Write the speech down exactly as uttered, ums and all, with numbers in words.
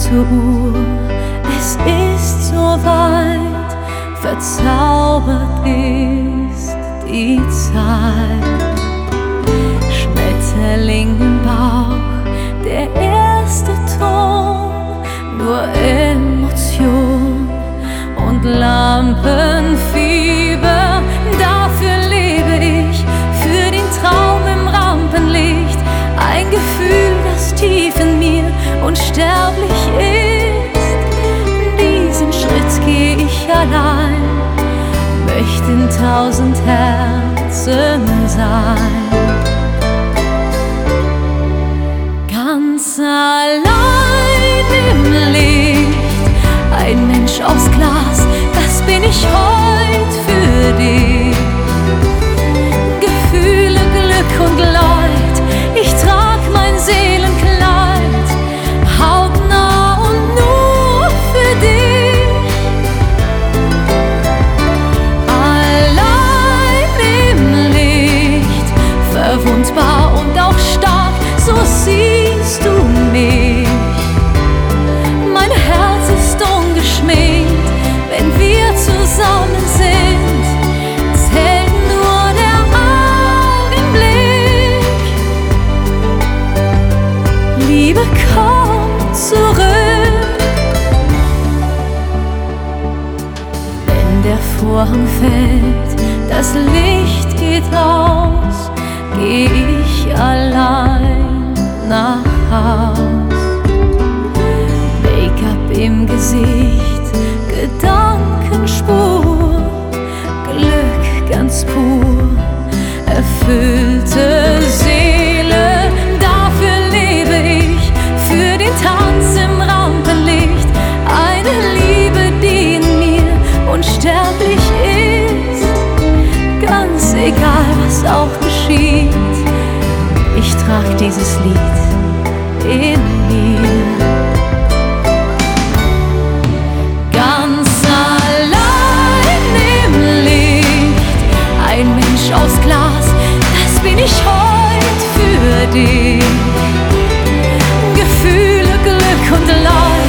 zur Uhr, es ist soweit, verzaubert ist die Zeit. Schmetterling im Bauch, der erste Ton, nur Emotion und Lampenfieber. Dafür lebe ich, für den Traum im Rampenlicht, ein Gefühl, das tief in mir unsterblich ist. Diesen Schritt geh ich allein, möchte in tausend Herzen sein. Ganz allein im Licht, ein Mensch aus Glas, das bin ich heut für dich. Gefühle, Glück und Leid, ich trag mein Seelenkleid, hautnah und nur für dich. Allein im Licht, verwundbar und auch stark, so siehst du mich. Mein Herz ist ungeschminkt, wenn wir zusammen sind, zählt nur der Augenblick. Liebe, komm zurück. Wenn der Vorhang fällt, das Licht geht aus, geh ich allein nach Haus. Make-up im Gesicht, Gedankenspur, Glück ganz pur, erfüllte Seele. Dafür lebe ich, für den Tanz im Rampenlicht, eine Liebe, die in mir unsterblich ist. Ganz egal, was auch geschieht, ich trag dieses Lied in mir. Ganz allein im Licht, ein Mensch aus Glas, das bin ich heut für dich. Gefühle, Glück und Leid,